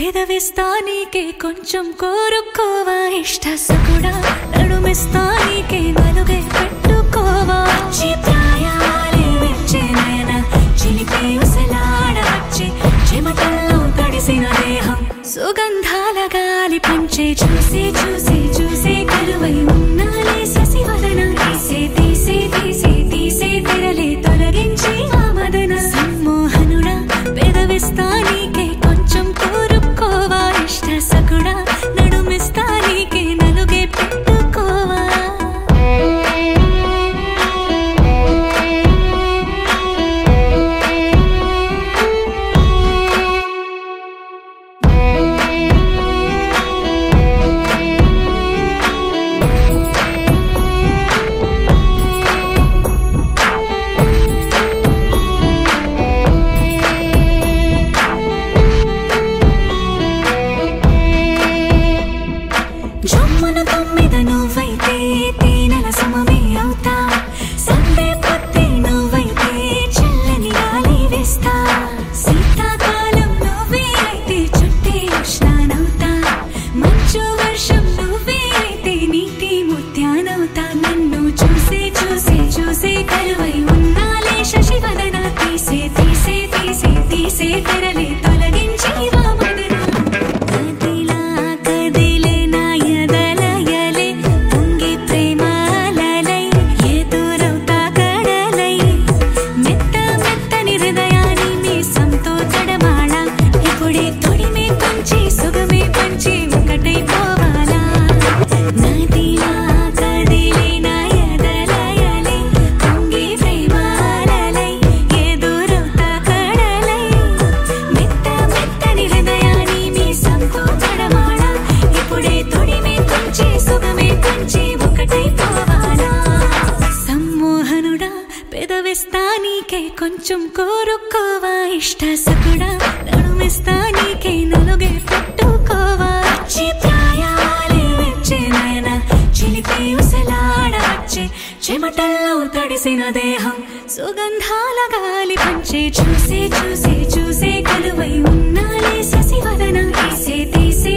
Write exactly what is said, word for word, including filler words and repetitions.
పెదవిస్తా నీకే కొంచెం కోరుకోవా ఇష్ట సకుడా నడుమిస్తా నీకే నలుగే పెట్టుకోవా వచ్చి ప్రాయాలే వచ్చే నయన చిలిపి ఉసలాడవచ్చి చెమటల్లో తడిసిన దేహం సుగంధాల గాలి పంచే చూసి చూసి చూసి కరువై ఉన్నాలే శశివదన తీసే తీసే తీసే తీసే తెరలే తొలగించి ఆ మదన సమ్మోహనుడా పెదవిస్తా నీకే కొంచెం కోరుకోవా ఇష్ట సకుడా నడుమిస్తా నీకే నలుగే పెట్టుకోవా కొంచెం కోరుకోవా ఇష్ట సకుడా నడుమిస్తా నీకే నలుగే పెట్టుకోవా వచ్చి ప్రాయాలే వచ్చే నయన చిలిపి ఉసలాడవచ్చే చెమటల్లో తడిసిన దేహం సుగంధాల గాలి పంచే చూసి చూసి చూసి కలువై ఉన్నాలే శశివదన తీసే తీసే